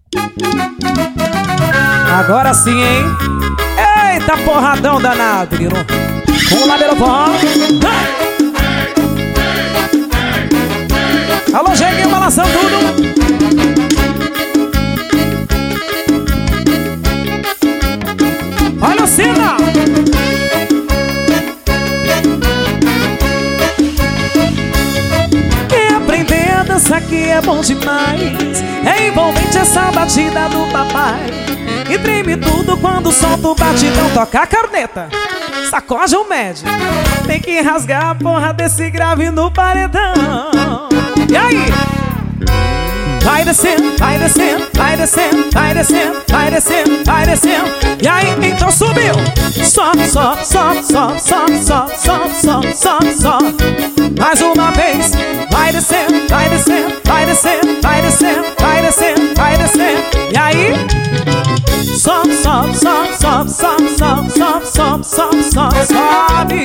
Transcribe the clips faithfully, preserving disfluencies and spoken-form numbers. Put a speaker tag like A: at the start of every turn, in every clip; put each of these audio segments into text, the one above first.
A: Agora sim, hein? Eita, porradão danado, menino. Com o labelo bom. Alô, Jeguinho, balançando tudo. Olha o sinal. E aprender a dançar que é bom demais. É envolvente essa batida do papai. E treme tudo quando solta o batidão. Toca a corneta, sacode o médio. Tem que rasgar a porra desse grave no paredão. E aí? Vai descendo, vai descendo, vai descendo, vai descendo, vai descendo, vai descendo. E aí, então subiu. Sobe, sobe, sobe, sobe, sobe, sobe, sobe, sobe, sobe, sobe. Mais uma vez. Vai descendo, vai descendo, vai descendo, vai descendo, vai descendo, vai descendo. E aí? Sobe, sobe, sobe, sobe, sobe, sobe, sobe, sobe, sobe, sobe, sobe.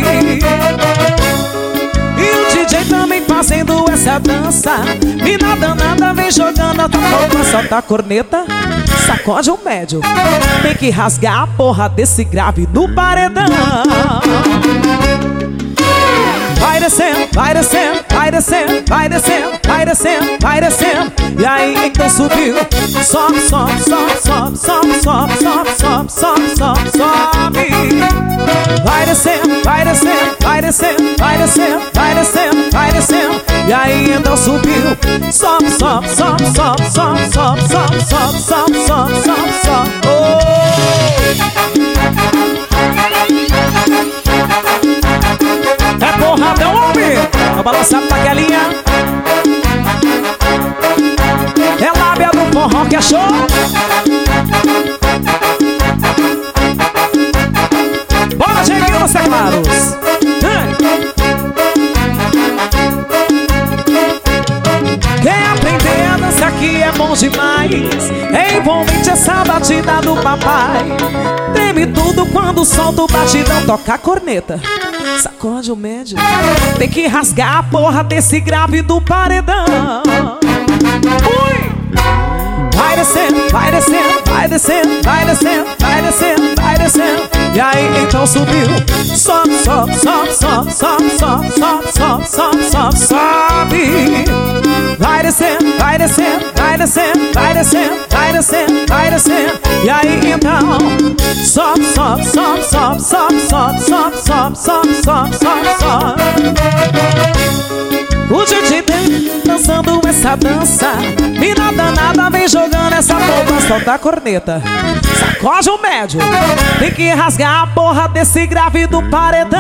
A: E o D J também fazendo essa dança. Mina danada vem jogando a tua palma. Solta a corneta, sacode o médio. Tem que rasgar a porra desse grave no paredão. Vai descendo, vai descendo, vai descendo, vai descendo, vai descendo, vai descendo. E aí então subiu. Sobe, sobe, sobe, sobe, sobe, sobe, sobe, sobe, sobe, sobe, sobe. Vai descendo, vai descendo, vai descendo, vai descendo, vai descendo, vai descendo. E aí então subiu. Sobe, sobe, sobe, sobe, sobe, sobe, sobe, sobe, sobe, sobe, sobe, sobe. É porradão, homem! Vai balançar pra aquelinha. É lábia do forró que é show. Bora, Jeguinho, nos teclados. Quer aprender a dançar que é bom demais. É envolvente essa batida do papai. Treme tudo quando solta o batidão. Toca a corneta, sacode o médio. Tem que rasgar a porra desse grave do paredão. Ui! Vai descendo, vai descendo, vai descendo, vai descendo, vai descendo, vai descendo. E aí então subiu. Sobe, sobe, sobe, sobe, sobe, sobe, sobe, sobe, sobe, sobe, sobe. Vai descendo, vai descendo, vai descendo, vai descendo, vai descendo, vai descendo. E aí então sobe, sobe, sobe, sobe, sobe, sobe, sobe, sobe, sobe, sobe, sobe, sobe. O D J vem dançando essa dança. Mina danada vem jogando essa porra. Solta a corneta, sacode o médio. Tem que rasgar a porra desse grave do paredão.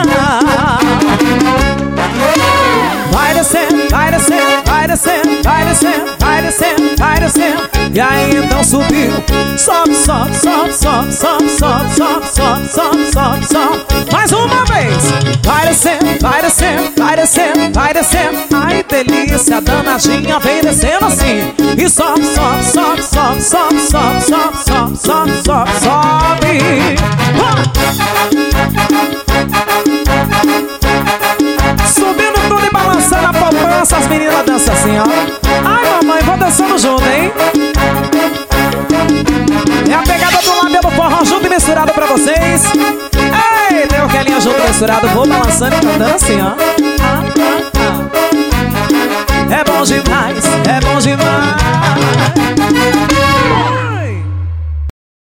A: Vai descendo, vai descendo, vai descendo, vai descendo, vai descendo, vai descendo. E aí então subiu. Sobe, sobe, sobe, sobe, sobe, sobe, sobe, sobe, sobe, sobe, sobe. Mais uma vez. Vai descendo, vai descendo, vai descendo, vai descendo. Ai, delícia, danadinha, vem descendo assim. E sobe, sobe, sobe, sobe, sobe, sobe, sobe, sobe, sobe, sobe, sobe. Subindo tudo e balançando a poupança. As meninas dançam assim, ó. Ai, mamãe, vou dançando junto, hein? É a pegada do labelo forró junto e misturado pra vocês. Ei, tem o Kelinha junto e misturado. Vou balançando e cantando assim, ó.